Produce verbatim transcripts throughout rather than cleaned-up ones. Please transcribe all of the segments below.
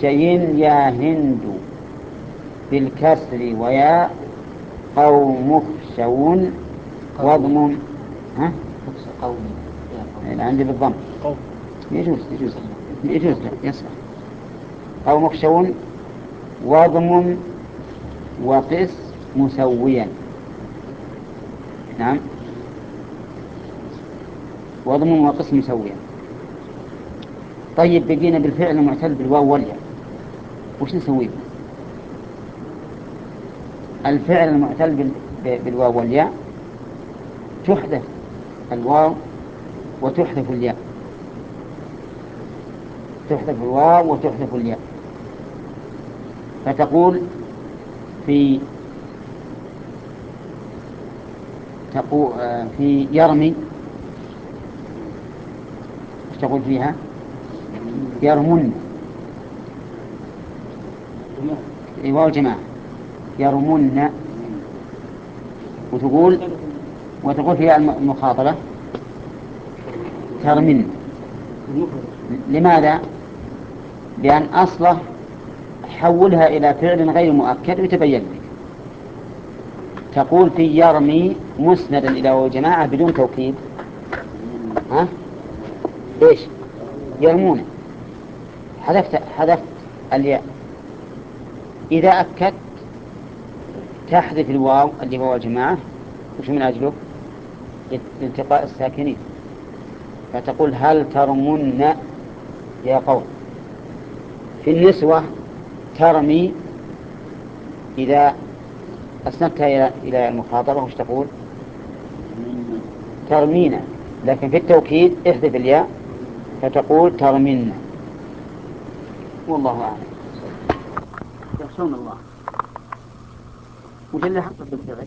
أخشين يا هند بالكسر ويا قوم اخشون واضمم. ها؟ قوم عندي بالضم يجوز يجوز يجوز يصح. قوم اخشون واضمم وقس مسويا. نعم واضمم وقس مسويا. طيب بقينا بالفعل المعتل بالواو والياء وش نسوي؟ الفعل المعتل بالواو والياء تحذف الواو وتحذف الياء. تحذف الواو وتحذف الياء. فتقول في تقول في يرمي ايش تقول فيها؟ يرمون واو الجماعة يرمون. وتقول وتقول فيها المخاطبة ترمن. لماذا؟ لأن أصله حولها إلى فعل غير مؤكد ويتبين لك. تقول في يرمي مسندا إلى واو الجماعة بدون توكيد. ها؟ إيش؟ يرمون حذفت حذفت الياء. إذا أكدت تحذف الواو اللي هو الجماعة وش من أجله؟ التقاء الساكنين. فتقول هل ترمون يا قوم. في النسوة ترمي إذا أسندتها إلى المخاطبة وش تقول؟ ترمينا. لكن في التوكيد احذف الياء فتقول ترمينا. والله أعلم. يخشون الله وش اللي حصل بالفعل؟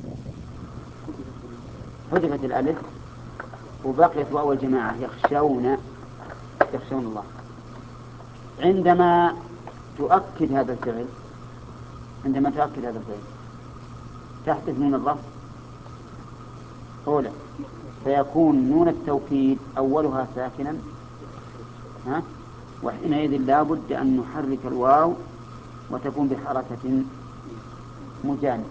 حذفت الألف وبقيت واو الجماعة يخشون يخشون الله. عندما تؤكد هذا الفعل عندما تؤكد هذا الفعل تحذف نون الرفع أولى فيكون نون التوكيد أولها ساكنا. ها؟ وحينئذ لا بد أن نحرك الواو وتكون بحركة مجانسة.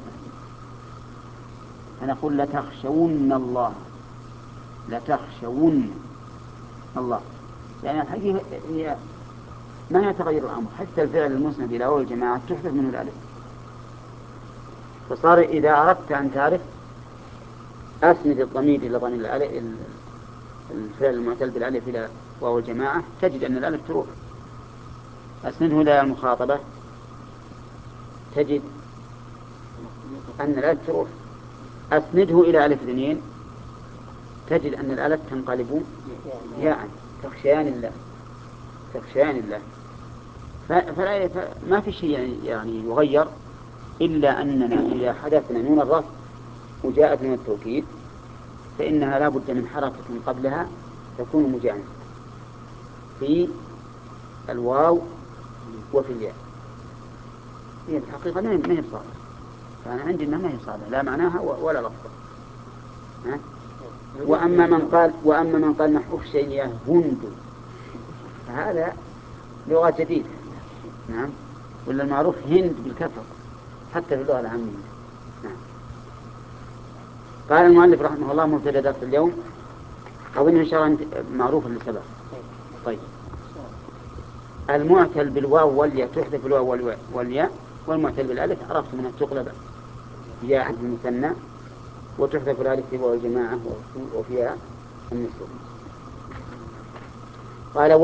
فنقول لتخشون الله لتخشون الله. يعني الحقيقة هي ما يتغير الأمر. حتى الفعل المسند إلى واو الجماعة تحذف منه الألف. فصار إذا أردت أن تعرف أسند الضمير إلى ضمير الألف الفعل المعتل بالألف إلى واو الجماعة تجد أن الألف تروح. أسنده إلى المخاطبة تجد أن الألف تروح. أسنده إلى ألف اثنين تجد أن الألف تنقلب ياء. تخشيان الله تخشيان الله. فلا ما في شيء يعني يغير إلا أننا إذا حدثنا نون الرفع وجاءت نون التوكيد فإنها لا بد من حركة قبلها تكون مجانسة في الواو وفي الياء. هي الحقيقة ما هي صالحة. فأنا عندي أنها ما هي صالحة لا معناها ولا لفظها. وأما من قال وأما من قال نحو شيء هند فهذا لغة جديدة. نعم ولا المعروف هند بالكسر حتى في اللغة العامية. نعم. قال المؤلف رحمه الله مبتدأ درس اليوم أظن إن شاء الله معروف اللي سبق. طيب المعتل بالواو والياء تحذف الواو والياء والمعتل بالالف عرفت منها تقلب ياء المثنى وتحذف الالف في واو الجماعة وفيها النسوة. قال